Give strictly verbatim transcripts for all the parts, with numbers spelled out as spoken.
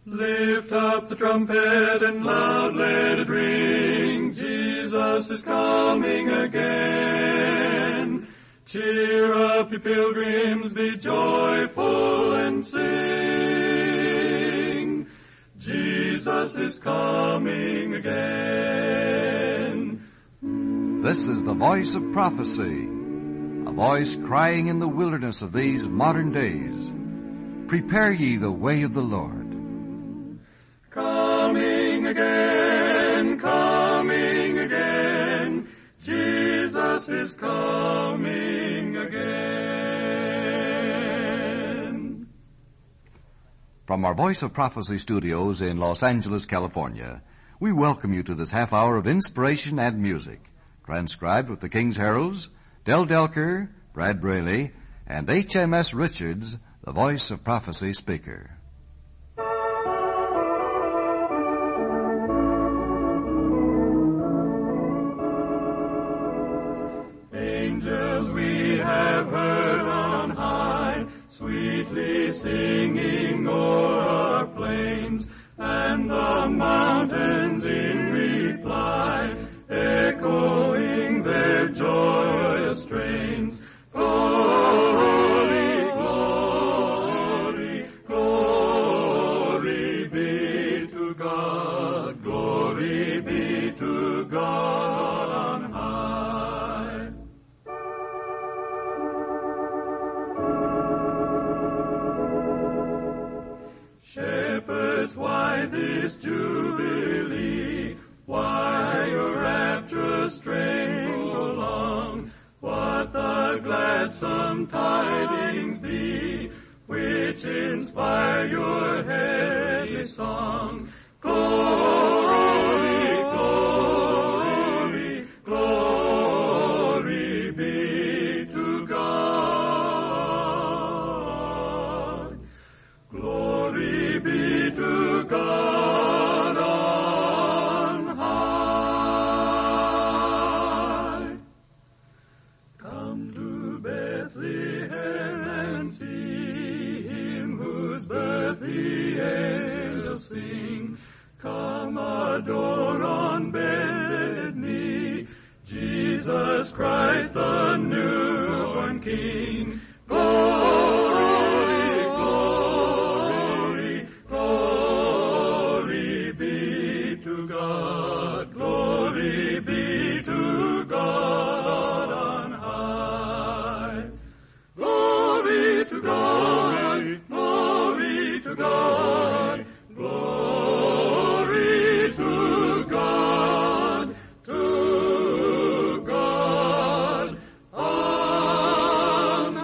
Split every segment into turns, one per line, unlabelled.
Lift up the trumpet and loud let it ring. Jesus is coming again. Cheer up, ye pilgrims, be joyful and sing. Jesus is coming again.
This is the voice of prophecy, a voice crying in the wilderness of these modern days. Prepare ye the way of the Lord.
Coming again, coming again, Jesus is coming again.
From our Voice of Prophecy studios in Los Angeles, California, we welcome you to this half hour of inspiration and music, transcribed with the King's Heralds, Del Delker, Brad Braley, and H M S Richards, the Voice of Prophecy speaker.
Angels we have heard on high, sweetly singing o'er our plains, and the mountains in reply, echoing their joyous strains. Glory, glory, glory be to God, glory be to God on high. Shepherds, why this jubilee? Why your rapturous strain prolong? What the gladsome tidings be, which inspire your heavenly song? Glory, glory, glory be to God. Glory be to God on high. Come to Bethlehem and see him whose birth the angels sing. Come adore on bended knee Jesus Christ, the newborn King. Glory, glory, glory be to God. Glory be to God on high. Glory to God, glory to God, glory to God, to God on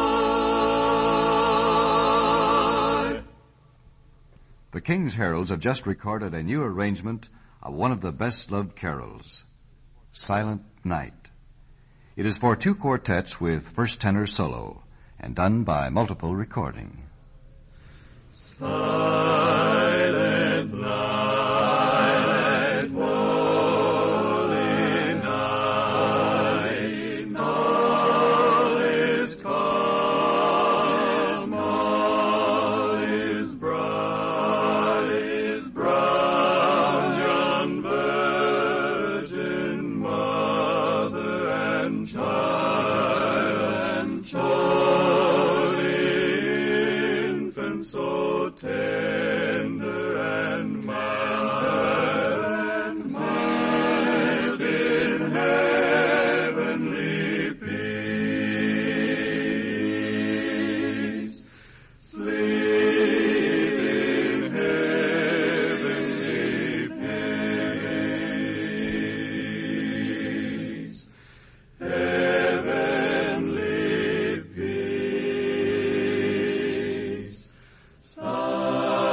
high.
The King's Heralds have just recorded a new arrangement of one of the best-loved carols, Silent Night. It is for two quartets with first tenor solo, and done by multiple recording.
Silent night, holy night, all is calm, all is bright, is brown, young virgin, mother and child, and holy infant, so tender and mild, mild in heavenly peace. Sleep in heavenly peace. Heavenly peace. Silent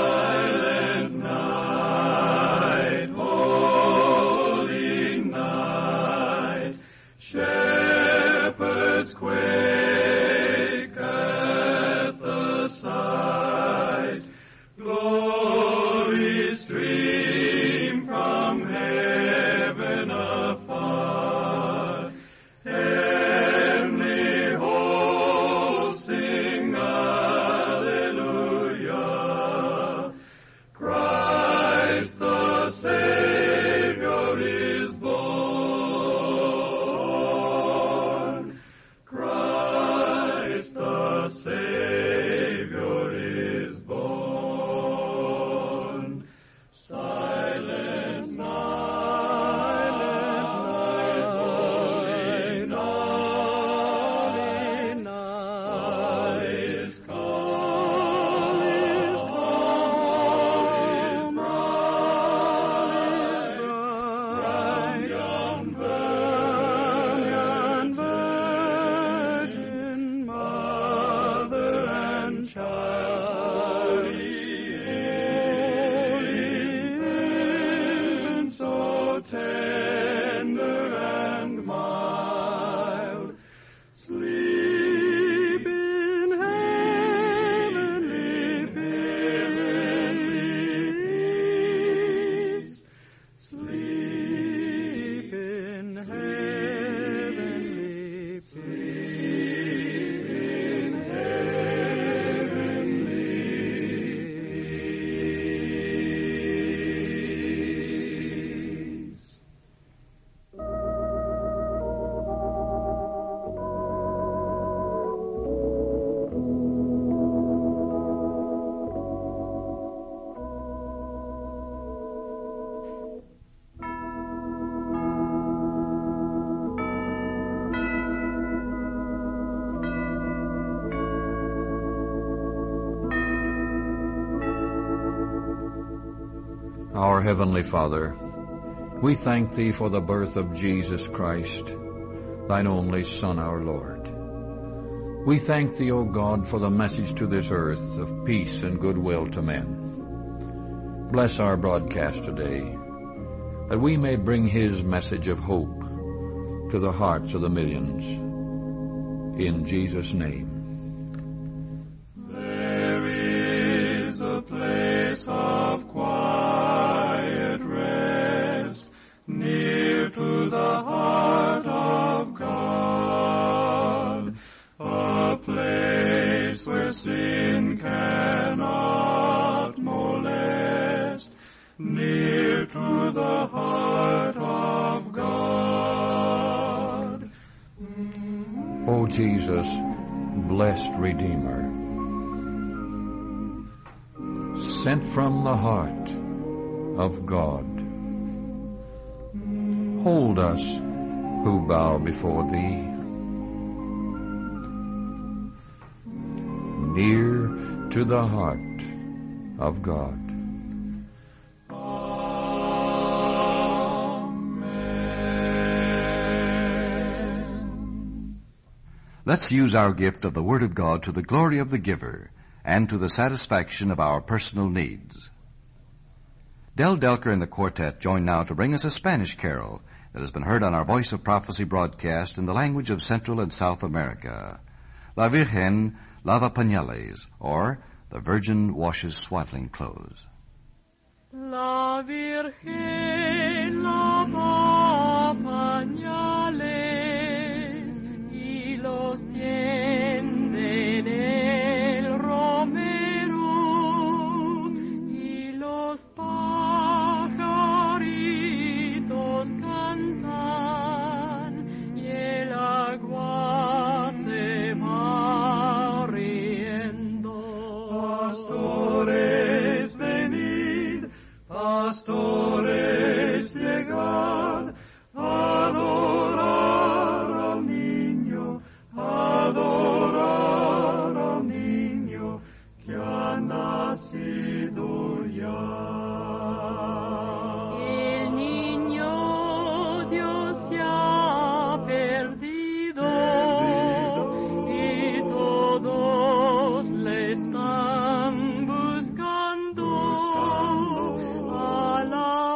Our Heavenly Father, we thank Thee for the birth of Jesus Christ, Thine only Son, our Lord. We thank Thee, O God, for the message to this earth of peace and goodwill to men. Bless our broadcast today, that we may bring His message of hope to the hearts of the millions. In Jesus' name.
There is a place of quiet rest near to the heart of God, a place where sin cannot molest, near to the heart of God.
O Jesus, blessed Redeemer, sent from the heart of God, hold us who bow before Thee, near to the heart of God.
Let's use our gift of the Word of God to the glory of the giver and to the satisfaction of our personal needs. Del Delker and the quartet join now to bring us a Spanish carol that has been heard on our Voice of Prophecy broadcast in the language of Central and South America. La Virgen lava pañales, or The Virgin washes swaddling clothes.
La Virgen lava pañales y los tiende en el romero, y los pajaritos cantan y el agua se va riendo.
Pastores, venid, pastores, llegad, adorar al niño, adorar al niño que ha nacido ya.
El niño Dios se ha perdido, y todos le están buscando, a la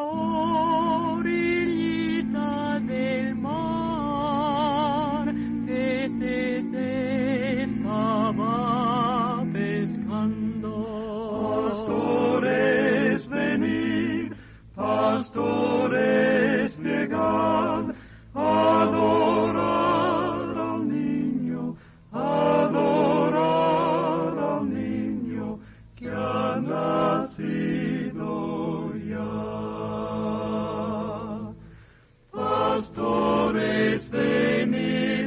orillita del mar. Peces estaba pescando.
Pastores, venid, pastores, llegad, adorar al niño, adorar al niño que ha nacido ya. Pastores, venid,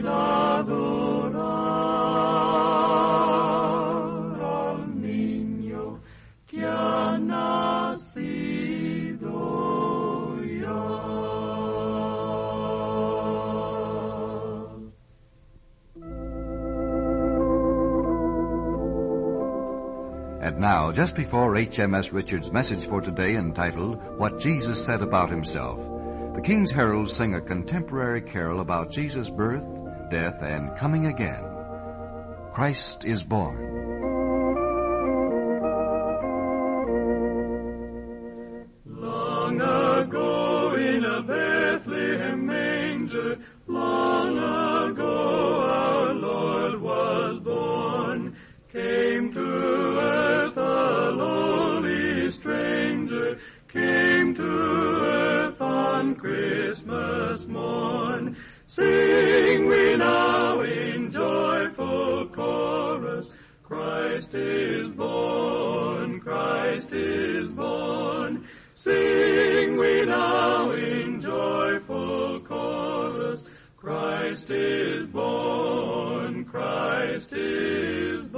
adorar al niño que ha nacido ya.
And now, just before H M S Richard's message for today entitled, What Jesus Said About Himself, the King's Heralds sing a contemporary carol about Jesus' birth, death, and coming again. Christ is born.
Long ago in a Bethlehem manger, long ago our Lord was born, came to earth a lowly stranger, came to earth on Christmas morn. Sing we now in joyful chorus, Christ is born, Christ is born. Sing we now in joyful chorus, Christ is born, Christ is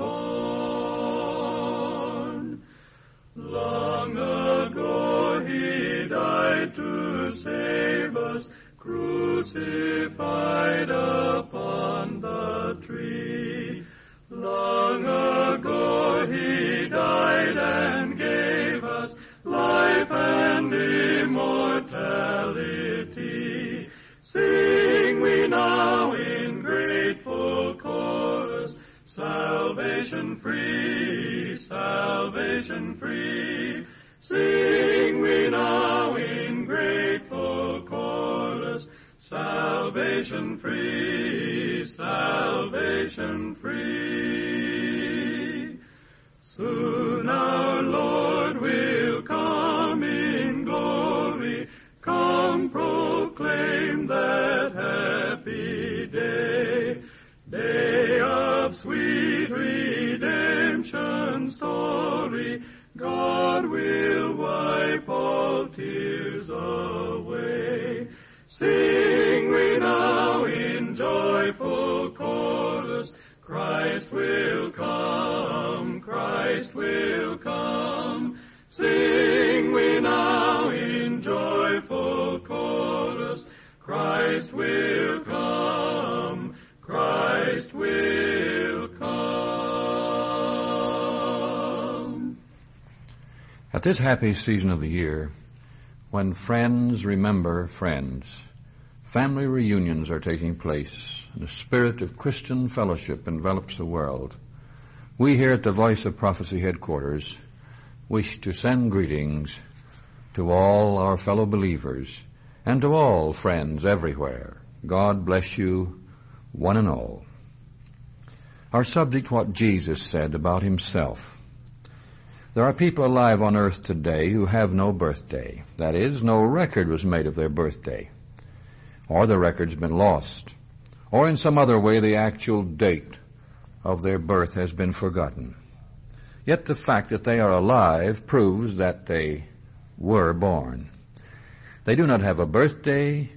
born. Long ago He died to save us, crucified upon the tree. Long ago He died and gave us life and salvation free. Sing we now in grateful chorus, salvation free, salvation free. Soon our Lord will come in glory, come proclaim that happy day, day of sweet redemption story. God will wipe all tears away. Sing we now in joyful chorus, Christ will come, Christ will come. Sing we now in joyful chorus, Christ will come, Christ will come.
At this happy season of the year, when friends remember friends, family reunions are taking place, and the spirit of Christian fellowship envelops the world, we here at the Voice of Prophecy headquarters wish to send greetings to all our fellow believers and to all friends everywhere. God bless you, one and all. Our subject, what Jesus said about himself. There are people alive on earth today who have no birthday. That is, no record was made of their birthday. Or the record's been lost. Or in some other way the actual date of their birth has been forgotten. Yet the fact that they are alive proves that they were born. They do not have a birthday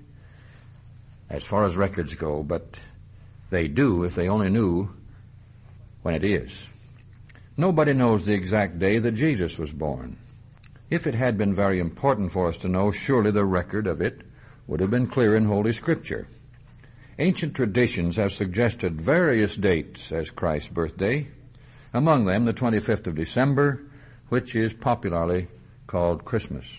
as far as records go, but they do if they only knew when it is. Nobody knows the exact day that Jesus was born. If it had been very important for us to know, surely the record of it would have been clear in Holy Scripture. Ancient traditions have suggested various dates as Christ's birthday, among them the twenty-fifth of December, which is popularly called Christmas.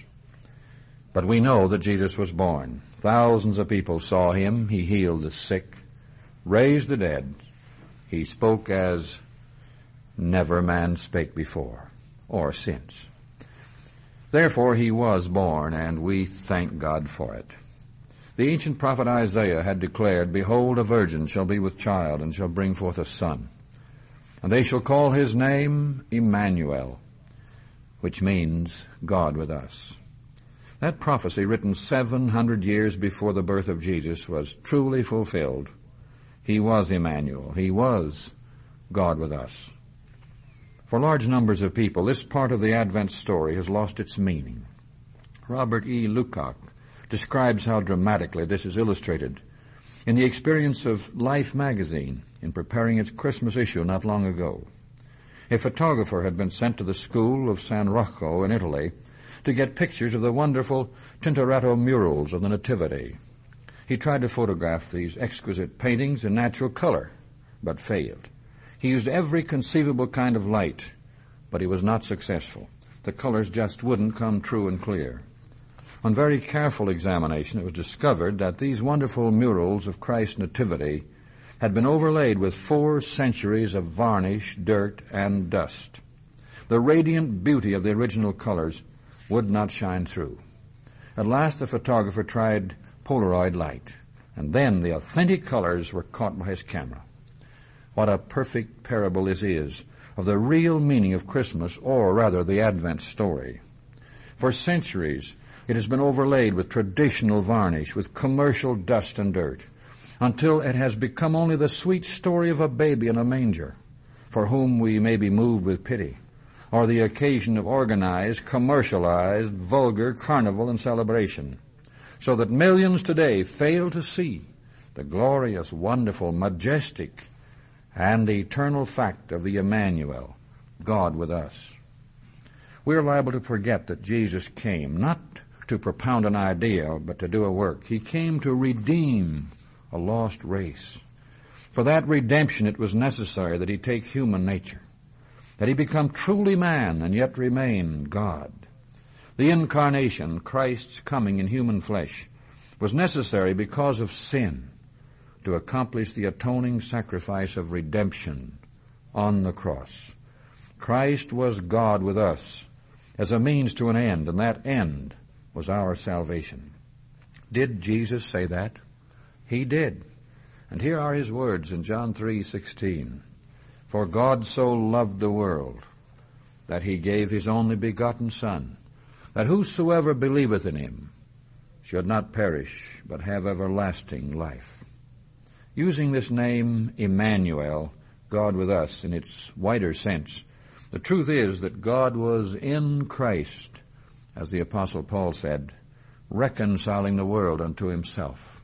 But we know that Jesus was born. Thousands of people saw him. He healed the sick, raised the dead. He spoke as never man spake before or since. Therefore he was born, and we thank God for it. The ancient prophet Isaiah had declared, Behold, a virgin shall be with child, and shall bring forth a son. And they shall call his name Emmanuel, which means God with us. That prophecy, written seven hundred years before the birth of Jesus, was truly fulfilled. He was Emmanuel. He was God with us. For large numbers of people, this part of the Advent story has lost its meaning. Robert E. Lukacs describes how dramatically this is illustrated in the experience of Life magazine in preparing its Christmas issue not long ago. A photographer had been sent to the school of San Rocco in Italy to get pictures of the wonderful Tintoretto murals of the Nativity. He tried to photograph these exquisite paintings in natural color, but failed. He used every conceivable kind of light, but he was not successful. The colors just wouldn't come true and clear. On very careful examination, it was discovered that these wonderful murals of Christ's Nativity had been overlaid with four centuries of varnish, dirt, and dust. The radiant beauty of the original colors would not shine through. At last the photographer tried Polaroid light, and then the authentic colors were caught by his camera. What a perfect parable this is of the real meaning of Christmas, or rather the Advent story. For centuries, it has been overlaid with traditional varnish, with commercial dust and dirt, until it has become only the sweet story of a baby in a manger, for whom we may be moved with pity, or the occasion of organized, commercialized, vulgar carnival and celebration, so that millions today fail to see the glorious, wonderful, majestic, and the eternal fact of the Emmanuel, God with us. We are liable to forget that Jesus came not to propound an idea, but to do a work. He came to redeem a lost race. For that redemption it was necessary that he take human nature, that he become truly man and yet remain God. The incarnation, Christ's coming in human flesh, was necessary because of sin to accomplish the atoning sacrifice of redemption on the cross. Christ was God with us as a means to an end, and that end was our salvation. Did Jesus say that? He did. And here are his words in John three sixteen. For God so loved the world that he gave his only begotten Son, that whosoever believeth in him should not perish, but have everlasting life. Using this name, Emmanuel, God with us, in its wider sense, the truth is that God was in Christ, as the Apostle Paul said, reconciling the world unto himself.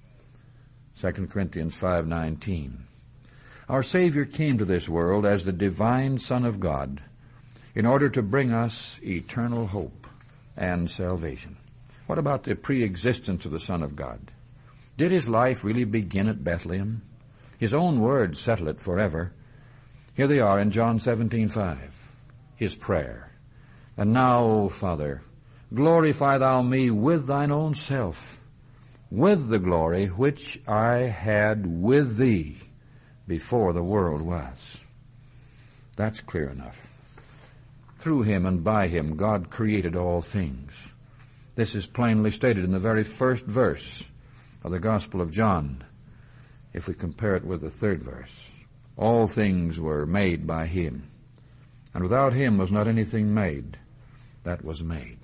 Second Corinthians five nineteen. Our Savior came to this world as the divine Son of God in order to bring us eternal hope and salvation. What about the pre-existence of the Son of God? Did his life really begin at Bethlehem? His own words settle it forever. Here they are in John seventeen five, his prayer. And now, O Father, glorify thou me with thine own self, with the glory which I had with thee before the world was. That's clear enough. Through him and by him, God created all things. This is plainly stated in the very first verse of the Gospel of John, if we compare it with the third verse. All things were made by him, and without him was not anything made that was made.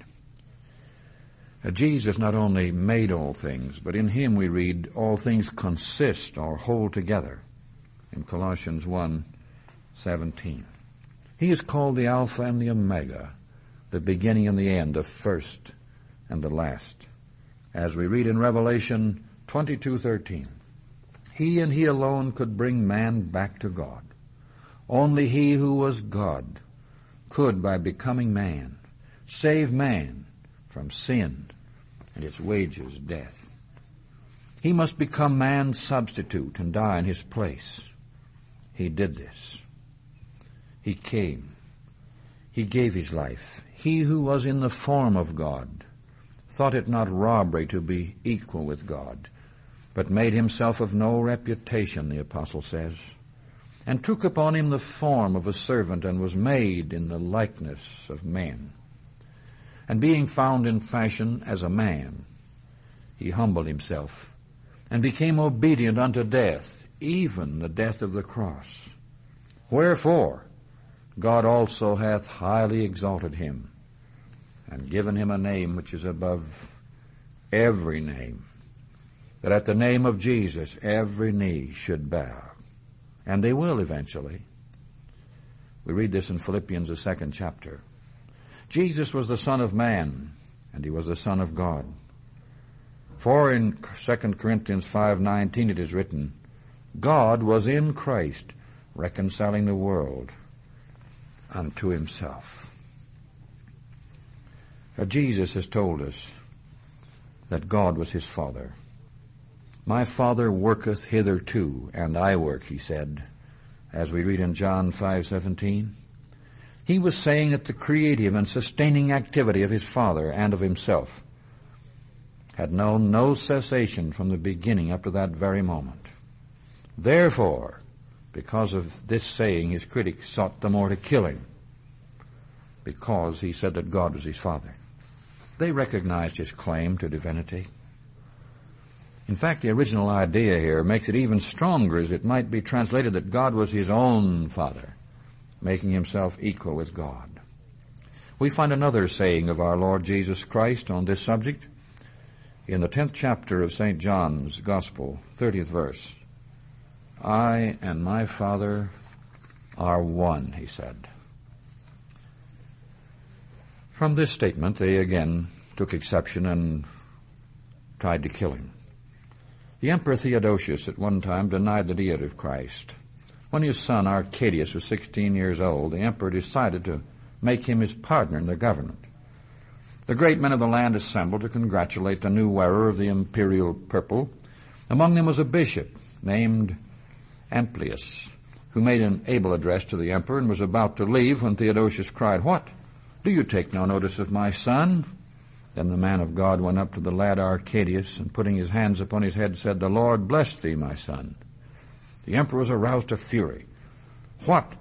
Now, Jesus not only made all things, but in him we read all things consist or hold together in Colossians one seventeen. He is called the Alpha and the Omega, the beginning and the end, the first and the last. As we read in Revelation twenty-two thirteen, he and he alone could bring man back to God. Only he who was God could, by becoming man, save man from sin and its wages, death. He must become man's substitute and die in his place. He did this. He came. He gave his life. He who was in the form of God thought it not robbery to be equal with God, but made himself of no reputation, the apostle says, and took upon him the form of a servant, and was made in the likeness of men. And being found in fashion as a man, he humbled himself, and became obedient unto death, even the death of the cross. Wherefore God also hath highly exalted him, and given him a name which is above every name, that at the name of Jesus every knee should bow. And they will eventually. We read this in Philippians, the second chapter. Jesus was the Son of Man, and he was the Son of God. For in Second Corinthians five nineteen it is written, God was in Christ, reconciling the world unto himself. Now, Jesus has told us that God was his Father. My Father worketh hitherto, and I work, he said, as we read in John five seventeen. He was saying that the creative and sustaining activity of his Father and of himself had known no cessation from the beginning up to that very moment. Therefore, because of this saying, his critics sought the more to kill him, because he said that God was his Father. They recognized his claim to divinity. In fact, the original idea here makes it even stronger, as it might be translated that God was his own Father, making himself equal with God. We find another saying of our Lord Jesus Christ on this subject in the tenth chapter of Saint John's Gospel, thirtieth verse. I and my Father are one, he said. From this statement, they again took exception and tried to kill him. The Emperor Theodosius at one time denied the deity of Christ. When his son Arcadius was sixteen years old, the emperor decided to make him his partner in the government. The great men of the land assembled to congratulate the new wearer of the imperial purple. Among them was a bishop named Amplius, who made an able address to the emperor and was about to leave when Theodosius cried, "What? Do you take no notice of my son?" Then the man of God went up to the lad Arcadius, and putting his hands upon his head, said, "The Lord bless thee, my son." The emperor was aroused to fury. "What?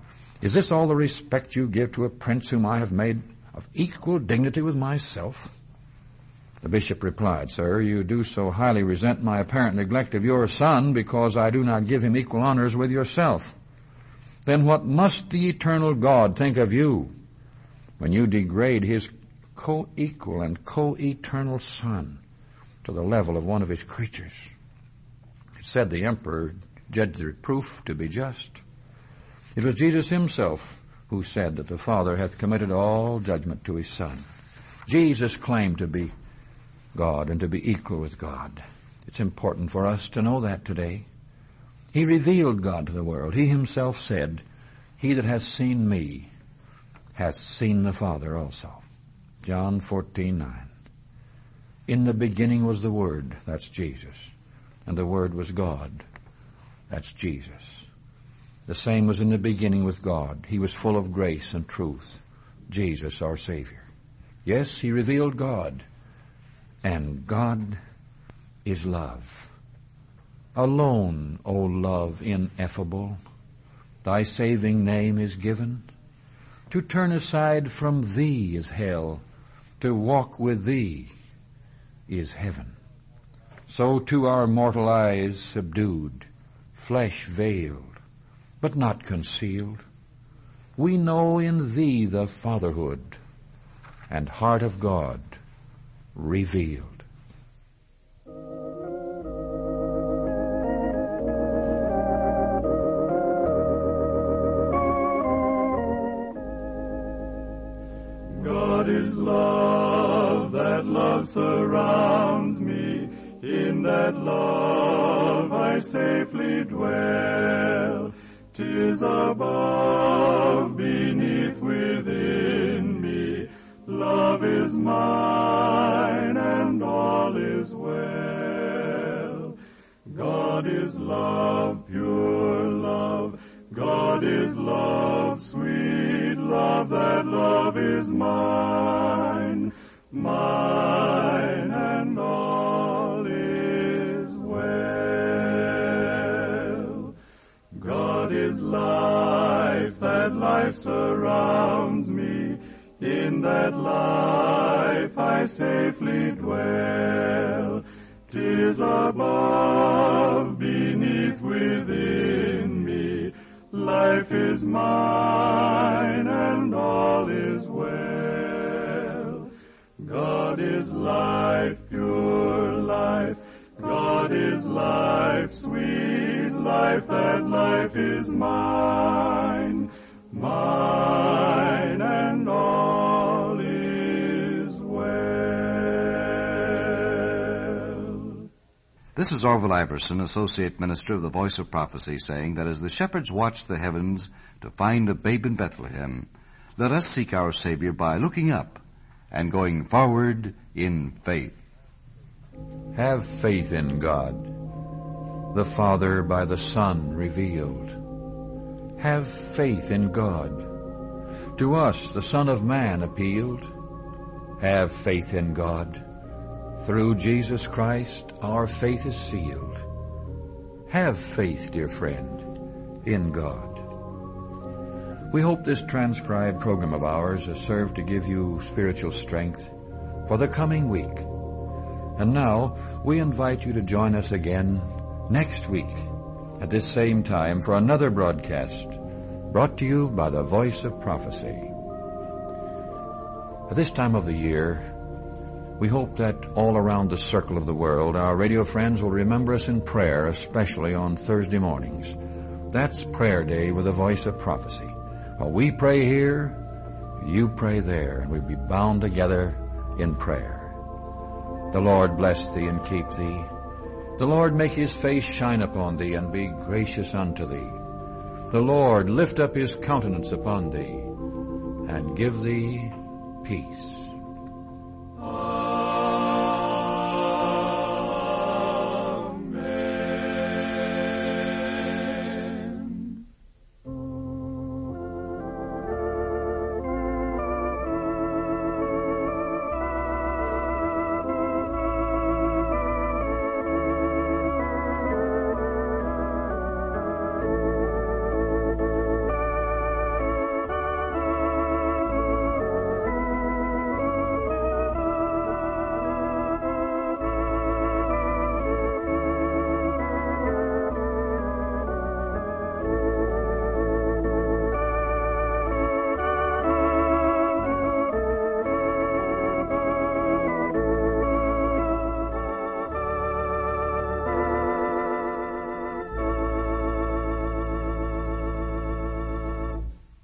Is this all the respect you give to a prince whom I have made of equal dignity with myself?" The bishop replied, "Sir, you do so highly resent my apparent neglect of your son because I do not give him equal honors with yourself. Then what must the eternal God think of you when you degrade his co-equal and co-eternal son to the level of one of his creatures?" It said the emperor judged the reproof to be just. It was Jesus himself who said that the Father hath committed all judgment to his Son. Jesus claimed to be God and to be equal with God. It's important for us to know that today. He revealed God to the world. He himself said, "He that hath seen me hath seen the Father also." John fourteen nine. In the beginning was the Word, that's Jesus, and the Word was God, that's Jesus. The same was in the beginning with God. He was full of grace and truth, Jesus our Savior. Yes, he revealed God, and God is love. Alone, O love ineffable, thy saving name is given. To turn aside from thee is hell, to walk with thee is heaven. So to our mortal eyes subdued, flesh veiled, but not concealed, we know in thee the fatherhood and heart of God revealed.
God is love, that love surrounds me. In that love I safely dwell. 'Tis above, beneath, within me. Love is mine, and all is well. God is love, pure love. God is love, sweet love. That love is mine, mine, and all is well. God is life, that life surrounds me. In that life I safely dwell. 'Tis above, beneath, within me. Life is mine, and all is well. God is life, pure life. God is life, sweet life. That life is mine, mine, and all is well.
This is Orville Iverson, Associate Minister of the Voice of Prophecy, saying that as the shepherds watched the heavens to find the babe in Bethlehem, let us seek our Savior by looking up and going forward in faith.
Have faith in God, the Father by the Son revealed. Have faith in God. To us the Son of Man appealed. Have faith in God. Through Jesus Christ our faith is sealed. Have faith, dear friend, in God. We hope this transcribed program of ours has served to give you spiritual strength for the coming week. And now we invite you to join us again next week at this same time for another broadcast brought to you by the Voice of Prophecy. At this time of the year, we hope that all around the circle of the world, our radio friends will remember us in prayer, especially on Thursday mornings. That's Prayer Day with the Voice of Prophecy. While we pray here, you pray there, and we'll be bound together in prayer. The Lord bless thee and keep thee. The Lord make his face shine upon thee and be gracious unto thee. The Lord lift up his countenance upon thee and give thee peace.